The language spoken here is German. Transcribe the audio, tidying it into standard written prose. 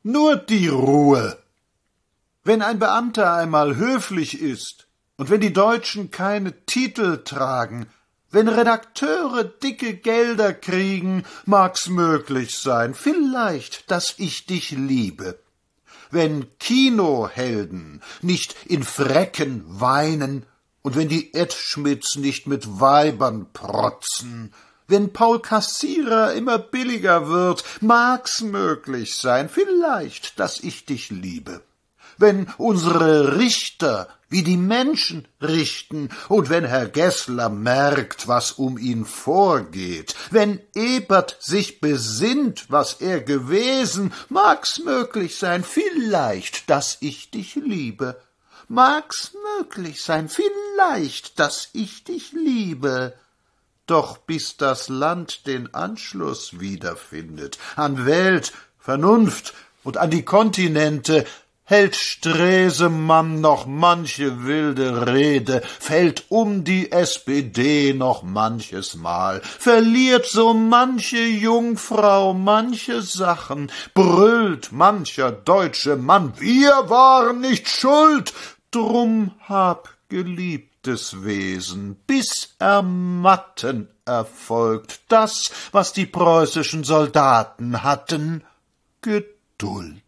nur die Ruhe. Wenn ein Beamter einmal höflich ist und wenn die Deutschen keine Titel tragen, wenn Redakteure dicke Gelder kriegen, mag's möglich sein, vielleicht, dass ich dich liebe. Wenn Kinohelden nicht in Frecken weinen und wenn die Edschmidts nicht mit Weibern protzen, wenn Paul Kassierer immer billiger wird, mag's möglich sein, vielleicht, dass ich dich liebe. Wenn unsere Richter wie die Menschen richten und wenn Herr Gessler merkt, was um ihn vorgeht, wenn Ebert sich besinnt, was er gewesen, mag's möglich sein, vielleicht, dass ich dich liebe. Mag's möglich sein, vielleicht, dass ich dich liebe. Doch bis das Land den Anschluss wiederfindet an Welt, Vernunft und an die Kontinente, hält Stresemann noch manche wilde Rede, fällt um die SPD noch manches Mal, verliert so manche Jungfrau manche Sachen, brüllt mancher deutsche Mann, wir waren nicht schuld, drum hab geliebtes Wesen, bis Ermatten erfolgt das, was die preußischen Soldaten hatten, Geduld.